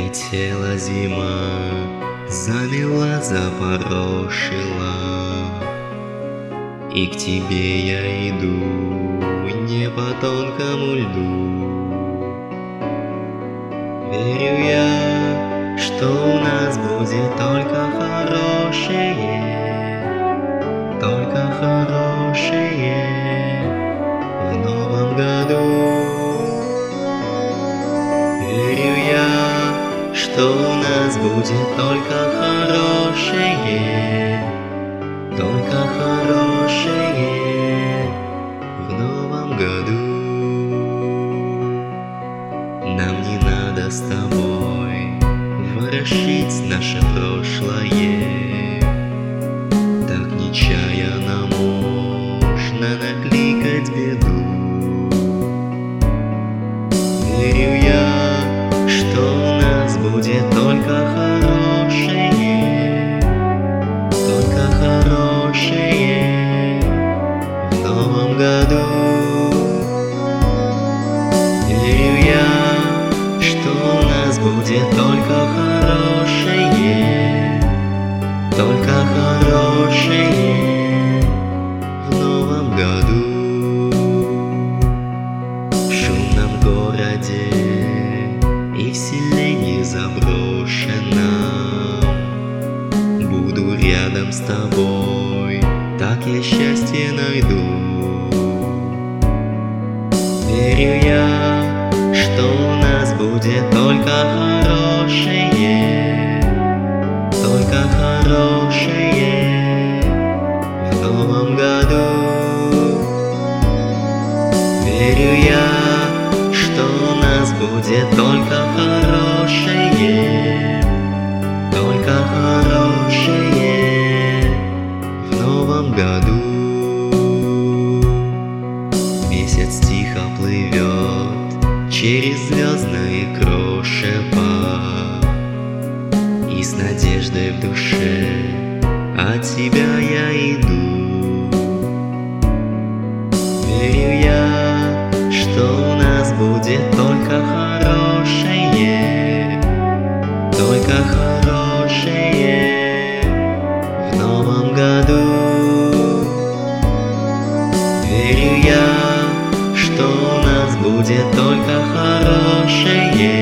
Прилетела зима, замела, запорошила, и к тебе я иду не по тонкому льду. Верю я, что у нас будет только хорошее, только хорошее в новом году. Верю я, что у нас будет только хорошее, только хорошее в новом году. Нам не надо с тобой ворошить наше прошлое, так нечаянно можно накликать беду. Верю я, что у нас будет только хорошее, только хорошее в новом году. Верю я, что у нас будет только хорошее, только хорошее в новом году. В шумном городе и вселенной заброшенном буду рядом с тобой, так я счастье найду. Верю я, что у нас будет только хорошее, только хорошее в новом году. Верю я, что у нас будет только хорошее, только хорошее в новом году. Месяц тихо плывет через звездное крошево, и с надеждой в душе от тебя я иду. Верю я, что у нас будет только хорошее, только хорошее в новом году. Верю я, что у нас будет только хорошее,